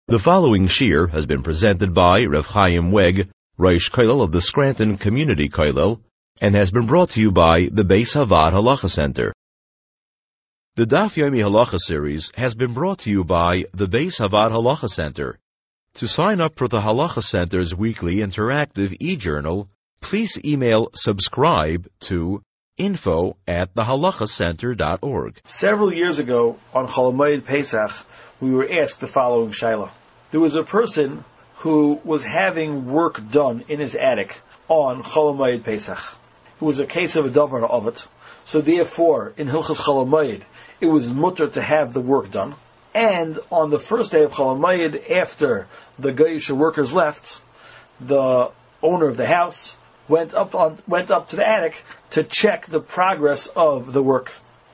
The following shir has been presented by Rav Chaim Weg, Rosh Kollel of the Scranton Community Kollel, and has been brought to you by the Beis Havad Halacha Center. The Daf Yomi Halacha series has been brought to you by the Beis Havad Halacha Center. To sign up for the Halacha Center's weekly interactive e-journal, please email subscribe to info@thehalachacenter.org. Several years ago, on Chol Hamoed Pesach, we were asked the following shaila. There was a person who was having work done in his attic on Chol Hamoed Pesach. It was a case of a davar of it. So therefore, in Hilchos Chol Hamoed, it was mutter to have the work done. And on the first day of Chol Hamoed, after the Goyish workers left, the owner of the house went up to the attic to check the progress of the work.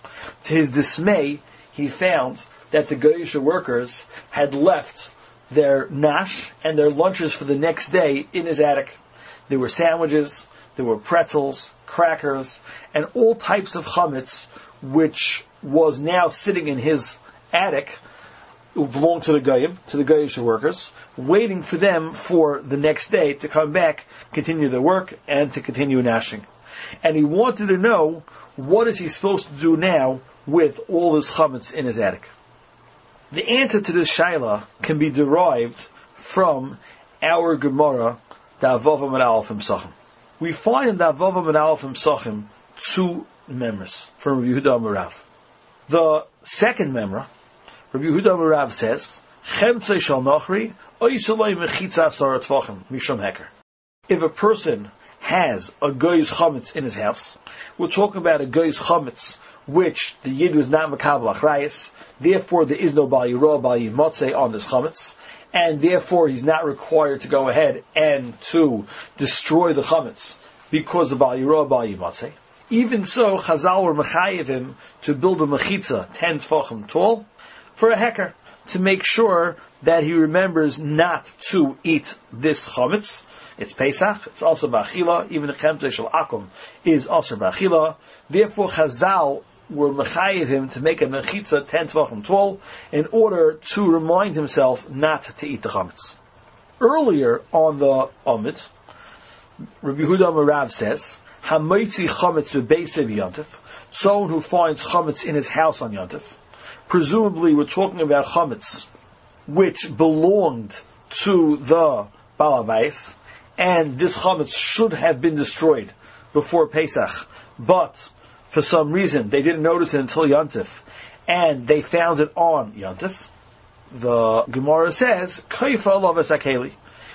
To his dismay, he found that the Goyish workers had left their nash and their lunches for the next day in his attic. There were sandwiches, there were pretzels, crackers, and all types of chametz, which was now sitting in his attic, who belonged to the Goyim, to the Goyish workers, waiting for them for the next day to come back, continue their work, and to continue nashing. And he wanted to know, what is he supposed to do now with all this chametz in his attic? The answer to this shaila can be derived from our Gemara, Da'avav Amud Aleph Sachim. We find in Da'avav Amud Aleph Sachim two members from Rabbi Yehuda Amar Rav. The second member, Rabbi Yehuda Amar Rav says, Chemtzei shal nachri, oisalei mechitza asar tvachim, mishum heker. If a person has a goy's chametz in his house, we're talking about a goy's chametz, which the yid was not makabel achrayis, therefore there is no bal yirah, bal yimatzeh on this chametz, and therefore he's not required to go ahead and to destroy the chametz because of bal yirah, bal yimatzeh. Even so, Chazal were mechayev him to build a mechitza 10 tefachim tall for a heker, to make sure that he remembers not to eat this chametz. It's Pesach, it's also ba'achila, even the chemtzei shel akum is also ba'achila. Therefore, Chazal were mechayev him to make a mechitza 10 tvachim tall in order to remind himself not to eat the chametz. Earlier on the Amid, Rabbi Yehuda Amar Rav says, Hamoitzi chametz bebeisei b'yantif, someone who finds chametz in his house on yantif. Presumably, we're talking about chametz, which belonged to the Baal HaBayis, and this chametz should have been destroyed before Pesach, but for some reason they didn't notice it until Yantif, and they found it on Yantif. The Gemara says, Kaifa alavas akeli.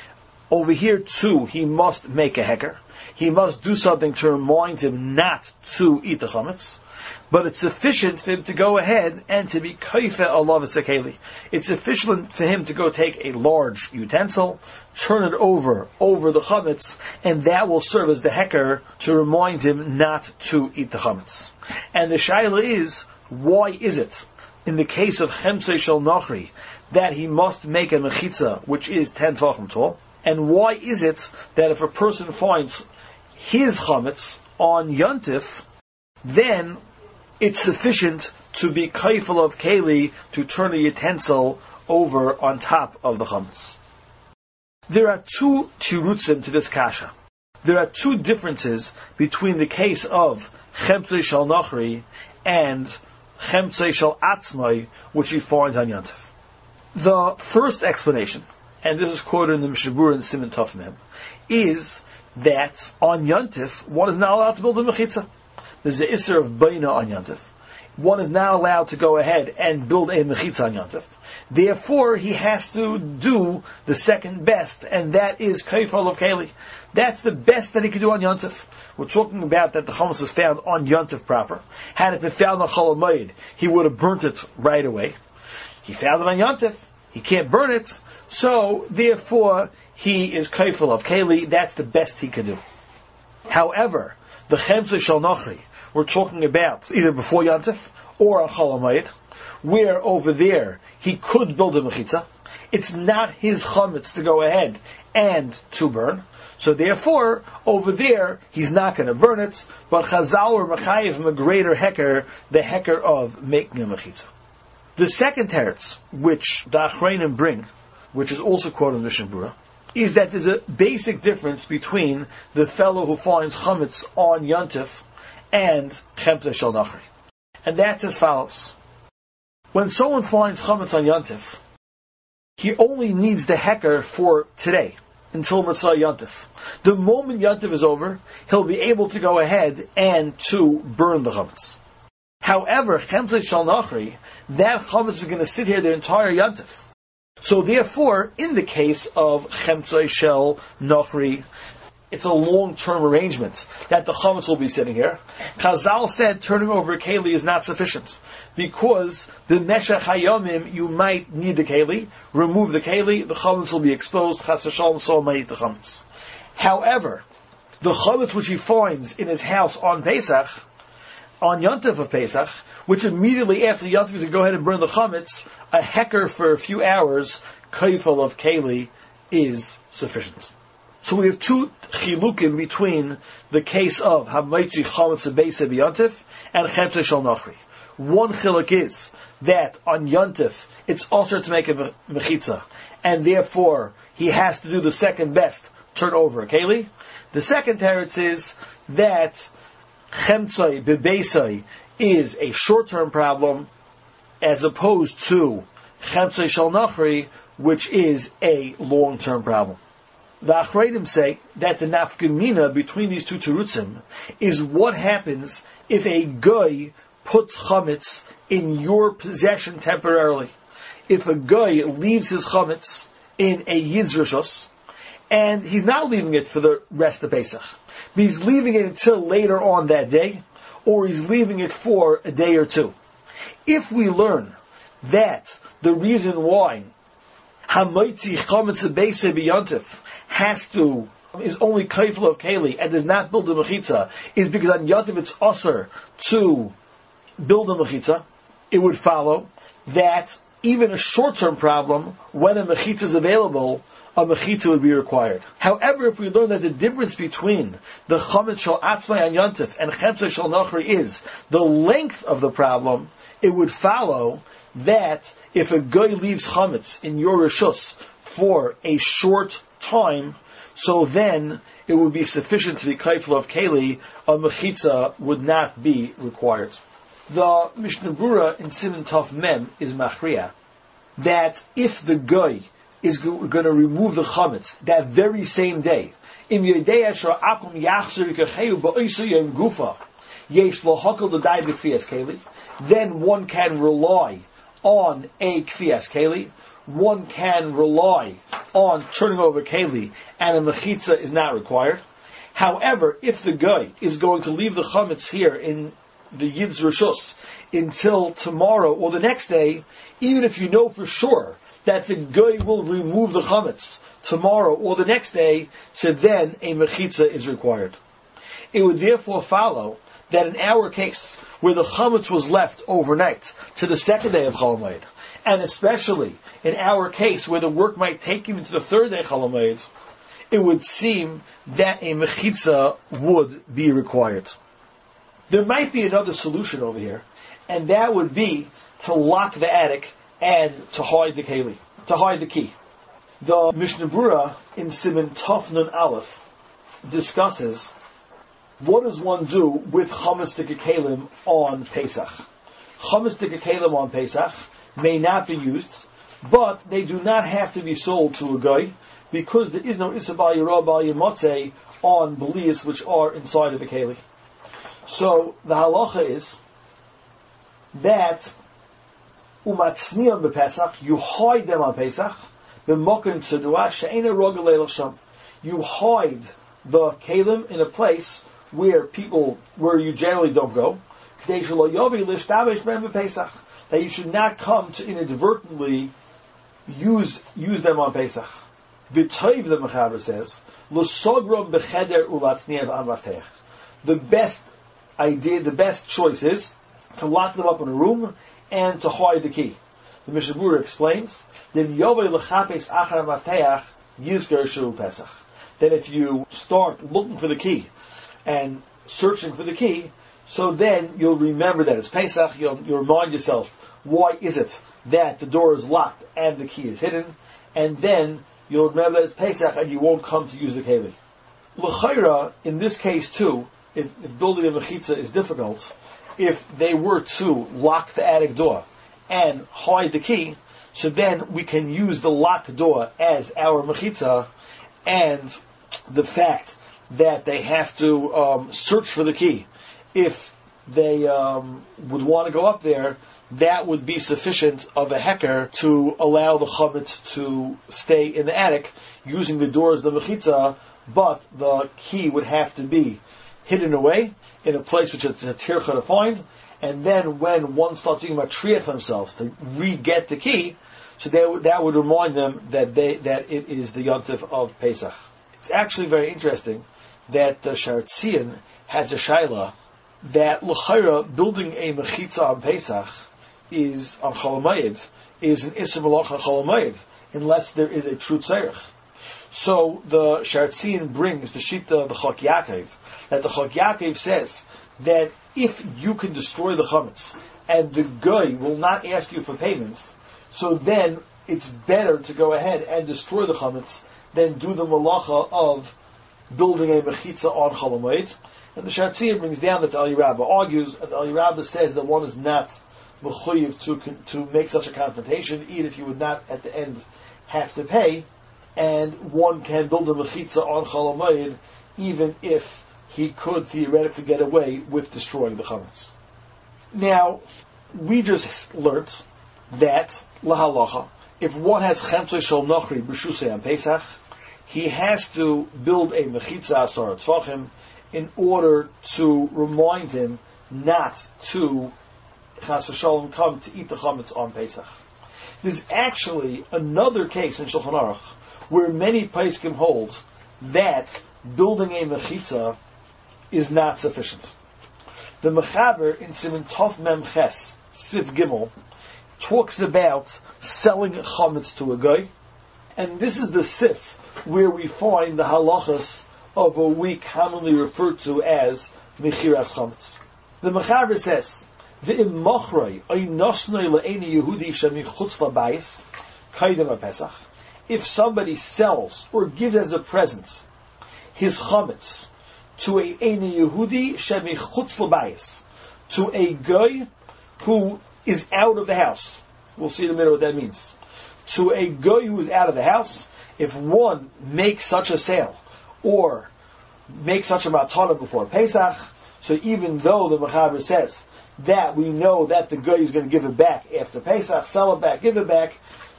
Over here too, he must make a heker. He must do something to remind him not to eat the chametz. But it's sufficient for him to go ahead and to be kaifa alavas akeli. It's sufficient for him to go take a large utensil, turn it over the chametz, and that will serve as the heker to remind him not to eat the chametz. And the shaila is, why is it, in the case of chemtzei shel nachri, that he must make a mechitza, which is 10 tvachim tall? And why is it that if a person finds his chametz on yantif, then it's sufficient to be kaifel of keli to turn a utensil over on top of the chametz? There are two tirutzim to this kasha. There are two differences between the case of chemtzei shel nachri and chemtzei shel atzmai, which he finds on yantif. The first explanation, and this is quoted in the Mishnah Berurah in Siman Tov Mem, is that on yantif one is not allowed to build a mechitza. There's the Isser of Baina on Yantif. One is not allowed to go ahead and build a Mechitza on Yantif. Therefore, he has to do the second best, and that is Kaifal of Keli. That's the best that he could do on Yantif. We're talking about that the chametz was found on Yantif proper. Had it been found on Chol Hamoed, he would have burnt it right away. He found it on Yantif. He can't burn it. So, therefore, he is Kaifal of Keli. That's the best he could do. However, the chemtzei shel nachri, we're talking about either before Yantif or on Chol Hamoed, where over there he could build a mechitza. It's not his chametz to go ahead and to burn. So therefore, over there, he's not going to burn it, but Chazal or Mechayev him a greater heker, the heker of making a mechitza. The second teretz, which the Achreinim bring which is also quoted in Mishnah Berurah, is that there's a basic difference between the fellow who finds chametz on Yontif and Chemtzei Shel Nachri. And that's as follows. When someone finds chametz on Yontif, he only needs the heker for today, until Matzah Yontif. The moment Yontif is over, he'll be able to go ahead and to burn the chametz. However, Chemtzei Shel Nachri, that chametz is going to sit here the entire Yontif. So therefore, in the case of Chemtzei Shel Nachri, it's a long-term arrangement that the chametz will be sitting here. Chazal said turning over a keli is not sufficient because the meshech hayomim you might need the keli. Remove the keli, the chametz will be exposed. Chas v'shalom, so might eat the chametz. However, the chametz which he finds in his house on Pesach, on Yontif of Pesach, which immediately after Yontif is going to go ahead and burn the chametz, a heker for a few hours, kaifel of keli, is sufficient. So we have two chilukim between the case of Hamaitzi Chametz Beis Yontif and Chemtzei Shel Nachri. One chiluk is that on Yontif it's also to make a mechitza, and therefore he has to do the second best, turn over a keli. The second teretz is that Chemtzei Bebeisai is a short-term problem, as opposed to Chemtzei Shel Nachri, which is a long-term problem. The Achreidim say that the nafkamina between these two terutzim is what happens if a guy puts chametz in your possession temporarily. If a guy leaves his chametz in a yid's rishos, and he's not leaving it for the rest of Pesach, but he's leaving it until later on that day, or he's leaving it for a day or two. If we learn that the reason why Hamaitzi Chametz Beis Yontif is only kaifel of keli and does not build a mechitza, is because on Yontif it's usher to build a mechitza, it would follow that even a short-term problem, when a mechitza is available, a mechitza would be required. However, if we learn that the difference between the chametz shel atzmai on Yontif and chemtzei shel nachri is the length of the problem, it would follow that if a guy leaves chametz in your rishus for a short time, so then it would be sufficient to be kaifel of keli, a mechitza would not be required. The Mishnah Berurah in Siman Tov Mem is machriya that if the guy is going to remove the chametz that very same day, im yedei asher akum yachzer yikacheyu ba'osu yem gufa yesh lo hakol l'day b'kfiyas keli, then one can rely on a kfiyas keli, one can rely on turning over keli, and a mechitza is not required. However, if the guy is going to leave the chametz here in the Yid's Rishus until tomorrow or the next day, even if you know for sure that the guy will remove the chametz tomorrow or the next day, so then a mechitza is required. It would therefore follow that in our case, where the chametz was left overnight to the second day of Chol Hamoed, and especially in our case where the work might take him into the third day of Chol Hamoed, it would seem that a mechitza would be required. There might be another solution over here, and that would be to lock the attic and to hide the keli, to hide the key. The Mishnah Berurah in Siman Tov Nun Aleph discusses what does one do with chametz kelim on Pesach. Chametz kelim on Pesach may not be used, but they do not have to be sold to a guy because there is no Issa Bal Yirah Bal Yimotzei on belias which are inside of the keli. So the halacha is that umatzniam b'Pesach, you hide them on Pesach, b'mokim tzedua she'ena rogel leilach sham. You hide the kelim in a place where you generally don't go, that you should not come to inadvertently use them on Pesach. V'toiv, the Mechaber says, l'sogrom b'cheder u'latzniam v'amlaftech. The best idea, the best choice is to lock them up in a room and to hide the key. The Mishnah Berurah explains that if you start looking for the key and searching for the key, so then you'll remember that it's Pesach, you'll remind yourself, why is it that the door is locked and the key is hidden? and then you'll remember that it's Pesach and you won't come to use the keli. L'chayra, in this case too, if building a mechitza is difficult, if they were to lock the attic door and hide the key, so then we can use the locked door as our mechitza, and the fact that they have to search for the key, if they would want to go up there, that would be sufficient of a heker to allow the chametz to stay in the attic using the door as the mechitza, but the key would have to be hidden away in a place which is a tircha to find, and then when one starts thinking about triach themselves to re-get the key, so that would remind them that it is the yontif of Pesach. It's actually very interesting that the Sharetzian has a shaila that l'chayra building a mechitza on Pesach is on Chol Hamoed is an Issa Malach on Chol Hamoed unless there is a true tzarech. So the Sharetzian brings the Shita of the Chok Yaakov, that the Chok Yaakov says that if you can destroy the chametz and the guy will not ask you for payments, so then it's better to go ahead and destroy the chametz than do the malacha of building a mechitza on Chol Hamoed. And the Sharetzian brings down that Eli Rabbah argues, and Eli Rabbah says that one is not mechuyev to make such a confrontation, even if you would not at the end have to pay, and one can build a mechitza on Chol Hamoed even if he could theoretically get away with destroying the chametz. Now, we just learnt that lahalacha, if one has chemtzei shel nochri b'shusei on Pesach, he has to build a mechitza asar tzvachim in order to remind him not to chas v'shalom come to eat the chametz on Pesach. There's actually another case in Shulchan Aruch where many poskim hold that building a mechitza is not sufficient. The Mechaber in Siman Tov Mem Ches Sif Gimel talks about selling chametz to a guy, and this is the sif where we find the halachas of what we commonly refer to as mechiras chametz. The Mechaber says, "V'im machrei oinosnei le'eni Yehudi shemichutz labayis kaidem haPesach." If somebody sells or gives as a present his chametz to a Eini Yehudi shemichutz labayis, to a guy who is out of the house. We'll see in a minute what that means. To a guy who is out of the house, if one makes such a sale or makes such a matana before Pesach, so even though the Mechaber says that we know that the guy is going to give it back after Pesach, sell it back, give it back,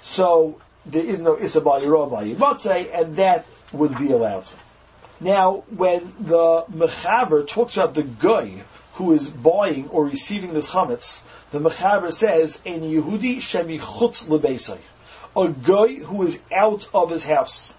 so there is no Issa Bal Yirah Bal Yivatzeh, and that would be allowed. Now, when the Mechaber talks about the guy who is buying or receiving this chametz, the Mechaber says, "Ein Yehudi shemichutz lebeisai," a guy who is out of his house.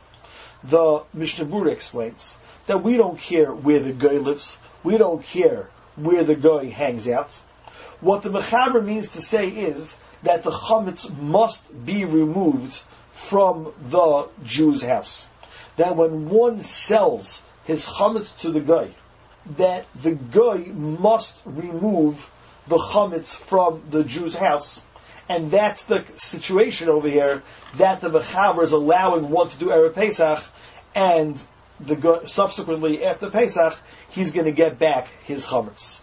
The Mishnah Berurah explains that we don't care where the guy lives, we don't care where the guy hangs out. What the Mechaber means to say is that the chametz must be removed from the Jew's house. That when one sells his chametz to the guy, that the guy must remove the chametz from the Jew's house, and that's the situation over here, that the Mechaber is allowing one to do Erev Pesach, and the guy, subsequently after Pesach, he's going to get back his chametz.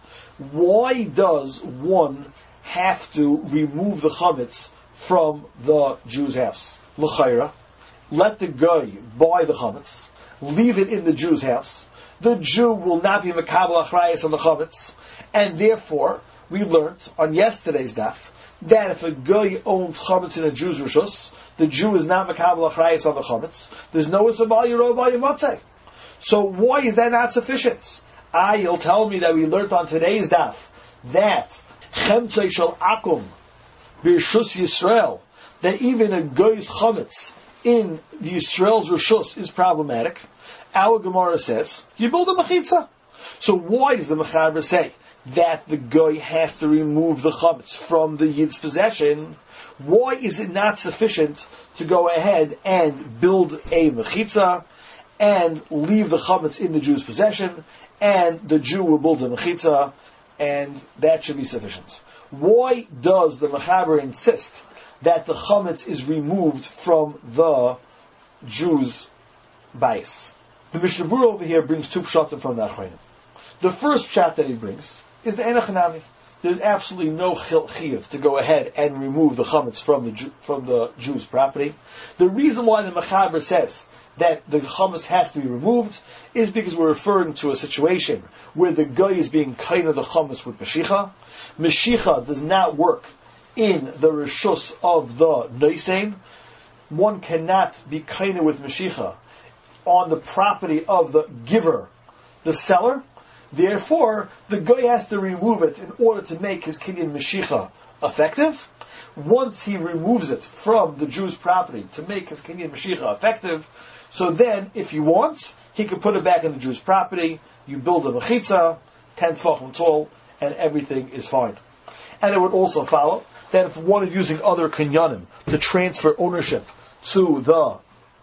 Why does one have to remove the chametz from the Jew's house? L'chayra, let the guy buy the chametz, leave it in the Jew's house. The Jew will not be makabel achrayas on the chametz, and therefore we learned on yesterday's daf that if a guy owns chametz in a Jew's rishus, the Jew is not makabel achrayas on the chametz. There's no Issa Bal Yirah Bal Yivatzeh. So why is that not sufficient? You'll tell me that we learned on today's daf that chemtzei shel akum b'rishus Yisrael, that even a guy's chametz in the Yisrael's rishus is problematic. Our Gemara says you build a mechitza. So why does the Mechaber say that the guy has to remove the chametz from the Yid's possession? Why is it not sufficient to go ahead and build a mechitza and leave the chametz in the Jew's possession, and the Jew will build a mechitza, and that should be sufficient? Why does the Mechaber insist that the chametz is removed from the Jew's bais. The Mishnah Berurah over here brings two pshatim from the Achronim. The first pshat that he brings is the enochanami. There's absolutely no chiyuv to go ahead and remove the chametz from the Jew's property. The reason why the Mechaber says that the chametz has to be removed is because we're referring to a situation where the guy is being kaina the chametz with Mashicha. Mashicha does not work in the reshus of the noisein. One cannot be kaina with Mashicha on the property of the giver, the seller. Therefore, the guy has to remove it in order to make his kinyan Mashicha effective. Once he removes it from the Jew's property to make his kinyan Mashicha effective, so then, if he wants, he can put it back in the Jew's property. You build a mechitza, 10 tefachim tall, and everything is fine. And it would also follow that if one is using other kinyanim to transfer ownership to the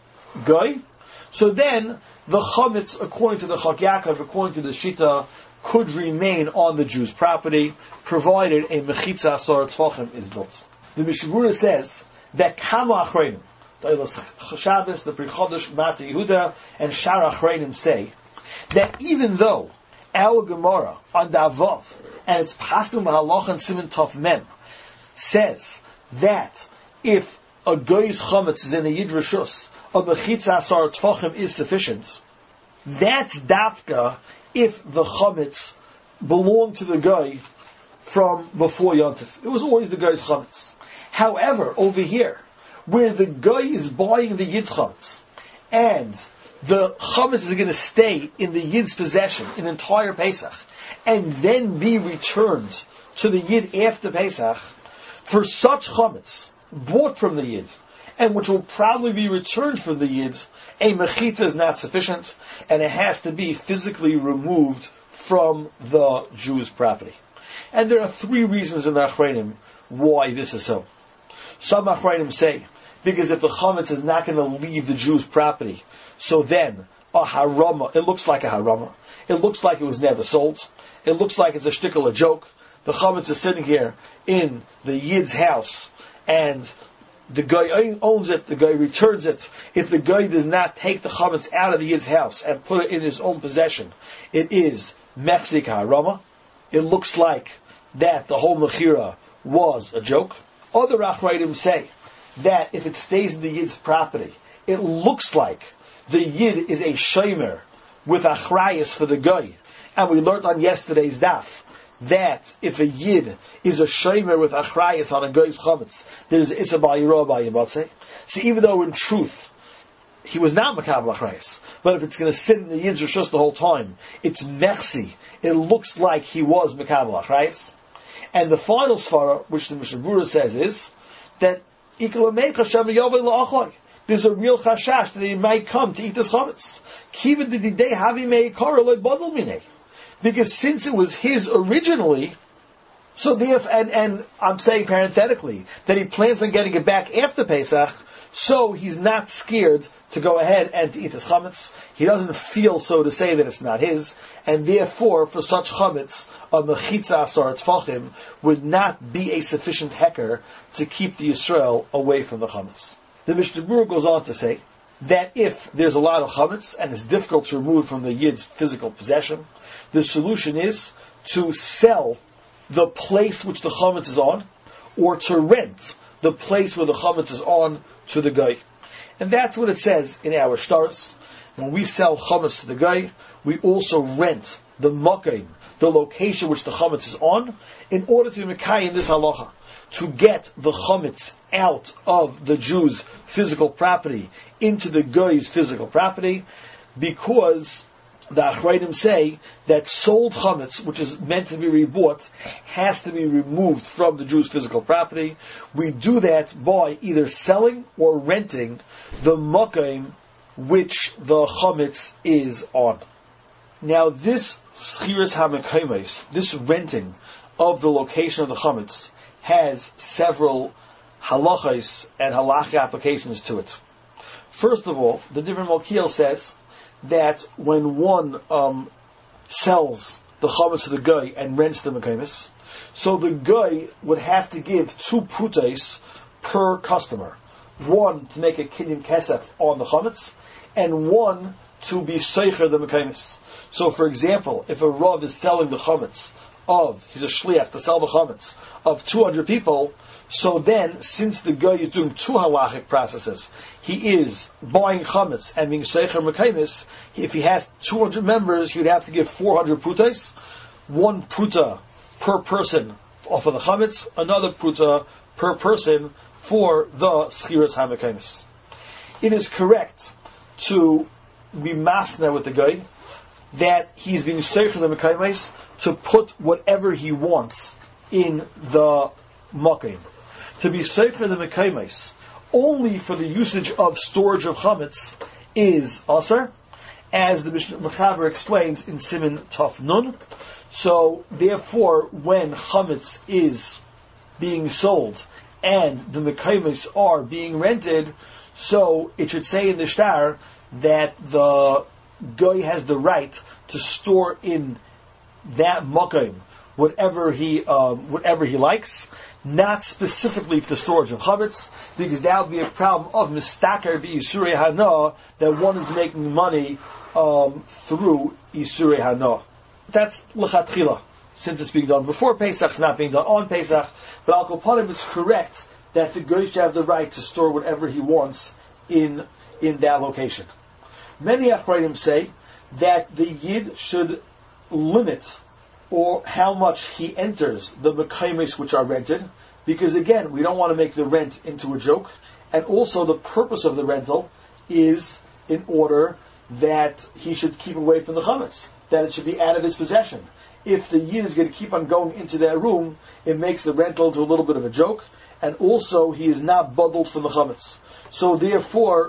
guy, so then the chametz, according to the Chak Yaakov, according to the Shita, could remain on the Jew's property, provided a mechitza asar tefachim is built. The Mishnah Berurah says that Kama Achreinim, the Eilos Shabbos, the Pri Chodesh, Mata Yehuda, and Shar Achreinim say that even though our Gemara on Davav and its Pastum Halacha and Siman Tov Mem says that if a guy's chametz is in a yid reshus, a mechitza asar tefachim is sufficient. That's dafka if the chametz belonged to the guy from before Yontif. It was always the guy's chametz. However, over here, where the guy is buying the yid's chametz, and the chametz is going to stay in the yid's possession in entire Pesach, and then be returned to the yid after Pesach, for such chametz bought from the yid, and which will probably be returned from the yid, a mechitza is not sufficient, and it has to be physically removed from the Jew's property. And there are three reasons in the Achreinim why this is so. Some Achreinim say, because if the chametz is not going to leave the Jew's property, so then a harama, it looks like a harama, it looks like it was never sold, it looks like it's a shtickle, a joke. The chametz is sitting here in the yid's house, and the guy owns it, the guy returns it. If the guy does not take the chametz out of the yid's house and put it in his own possession, it is mechzik harama. It looks like that the whole mechira was a joke. Other Achrayim say that if it stays in the yid's property, it looks like the yid is a shomer with achrayas for the guy. And we learned on yesterday's daf that if a yid is a shomer with achrayas on a guy's chametz, there's isa ba'yirah ba'yimatzeh. So even though in truth he was not makabel achrayas, but if it's going to sit in the yid's rishus the whole time, it's mechsi. It looks like he was makabel achrayas. And the final svara, which the Mishnah Berurah says, is that there's a real chashash that he might come to eat this chametz. Because since it was his originally, so therefore, and I'm saying parenthetically that he plans on getting it back after Pesach, so he's not scared to go ahead and to eat his chametz. He doesn't feel so to say that it's not his, and therefore, for such chametz, a mechitza asar tefachim would not be a sufficient hecker to keep the Yisrael away from the chametz. The Mishnah Berurah goes on to say that if there's a lot of chametz and it's difficult to remove from the yid's physical possession, the solution is to sell the place which the chametz is on, or to rent the place where the chametz is on to the guy. And that's what it says in our shtaros. When we sell chametz to the guy, we also rent the makom, the location which the chametz is on, in order to mekayim this halacha, to get the chametz out of the Jew's physical property into the guy's physical property, because the Achrayim say that sold chametz, which is meant to be rebought, has to be removed from the Jew's physical property. We do that by either selling or renting the makom which the chametz is on. Now, this schiras hamekaymes, this renting of the location of the chametz, has several halachos and halacha applications to it. First of all, the different Malkiel says that when one sells the chametz to the guy and rents the mekaymes, so the guy would have to give 2 prutais per customer. One to make a kinyan kesef on the chametz, and one to be seicher the mekaymis. So, for example, if a rav is selling the chametz he's a shliach to sell the chametz of 200 people, so then, since the guy is doing two halachic processes, he is buying chametz and being seicher mekaymis. If he has 200 members, he would have to give 400 prutas, one pruta per person off of the chametz, another pruta per person for the schiras hamekaymis. It is correct to be masna with the guy that he's being seicher the mekaymis to put whatever he wants in the makim. To be seicher the mekaymis only for the usage of storage of chametz is asar, as the Mishnah Mechaber explains in Siman Taf Nun. So, therefore, when chametz is being sold and the mekaymis are being rented, so it should say in the shtar that the guy has the right to store in that makom whatever he likes, not specifically for the storage of chametz, because that would be a problem of mistaker b'isurei hana, that one is making money through isurei hana. That's l'chatchila, since it's being done before Pesach, it's not being done on Pesach. But al kol panim, it's correct that the guy should have the right to store whatever he wants in that location. Many Achronim say that the Yid should limit or how much he enters the mekaymis which are rented, because again, we don't want to make the rent into a joke, and also the purpose of the rental is in order that he should keep away from the chametz, that it should be out of his possession. If the Yid is going to keep on going into that room, it makes the rental into a little bit of a joke, and also he is not bundled from the chametz. So therefore,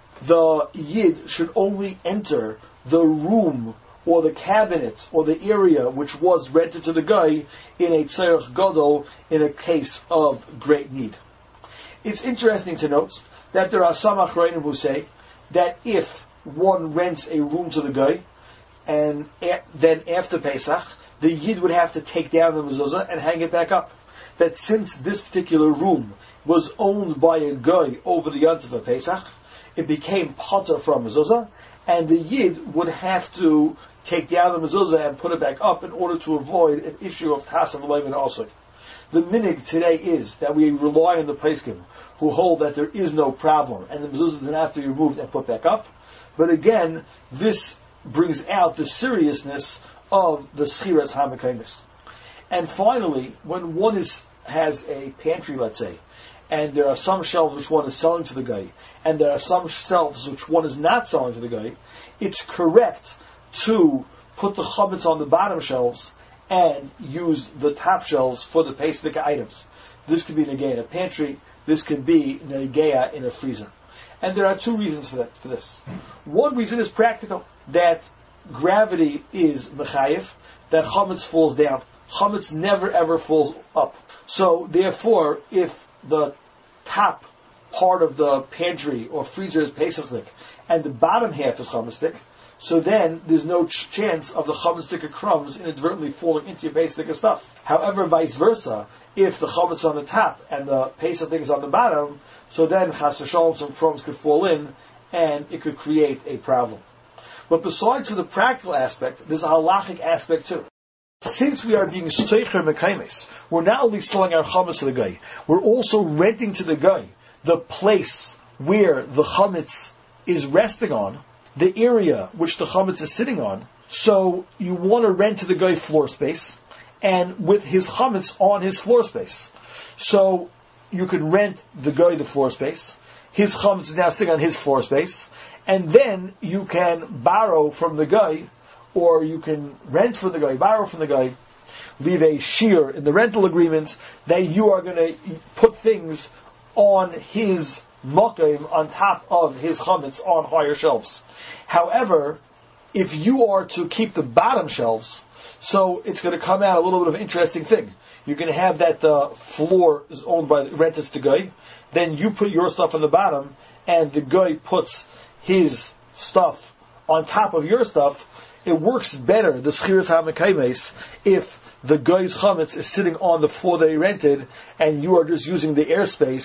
the Yid should only enter the room or the cabinet or the area which was rented to the guy in a tzarech gadol, in a case of great need. It's interesting to note that there are some achronim who say that if one rents a room to the guy, and then after Pesach, the Yid would have to take down the mezuzah and hang it back up. That since this particular room was owned by a guy over the Yontif of Pesach, it became potter from mezuzah, and the Yid would have to take down the mezuzah and put it back up in order to avoid an issue of tasav leim and also. The minig today is that we rely on the poskim who hold that there is no problem and the mezuzah does not have to be removed and put back up. But again, this brings out the seriousness of the schiras hamekaymis. And finally, when one has a pantry, let's say, and there are some shelves which one is selling to the guy, and there are some shelves which one is not selling to the guy, it's correct to put the chametz on the bottom shelves and use the top shelves for the basic items. This could be negea in a pantry, this could be negea in a freezer. And there are two reasons for this. One reason is practical, that gravity is mechayev, that chametz falls down. Chametz never ever falls up. So therefore, if the top part of the pantry or freezer is pesachlik and the bottom half is chametzlik, so then there's no chance of the chametzlik crumbs inadvertently falling into your pesachlik stuff. However, vice versa, if the chametz is on the top and the pesachlik is on the bottom, so then chas v'shalom, some crumbs could fall in and it could create a problem. But besides the practical aspect, there's a halachic aspect too. Since we are being seicher mekaymis, we're not only selling our chametz to the guy, we're also renting to the guy the place where the chametz is resting on, the area which the chametz is sitting on. So you want to rent to the guy floor space, and with his chametz on his floor space. So you can rent the guy the floor space, his chametz is now sitting on his floor space, and then you can borrow from the guy, or you can rent from the guy, borrow from the guy, leave a shear in the rental agreement that you are going to put things on his makom, on top of his chametz, on higher shelves. However, if you are to keep the bottom shelves, so it's going to come out a little bit of an interesting thing. You're going to have that the floor is owned by the rented to the guy, then you put your stuff on the bottom, and the guy puts his stuff on top of your stuff. It works better, the schiras hamekaymes, if the guy's chametz is sitting on the floor that he rented, and you are just using the airspace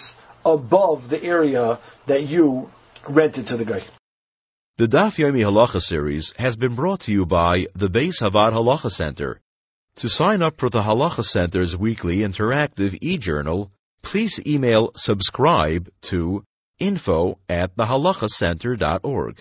above the area that you rented to the guy. The Daf Yomi Halacha series has been brought to you by the Beis Havad Halacha Center. To sign up for the Halacha Center's weekly interactive e-journal, please email subscribe to info@thehalachacenter.org.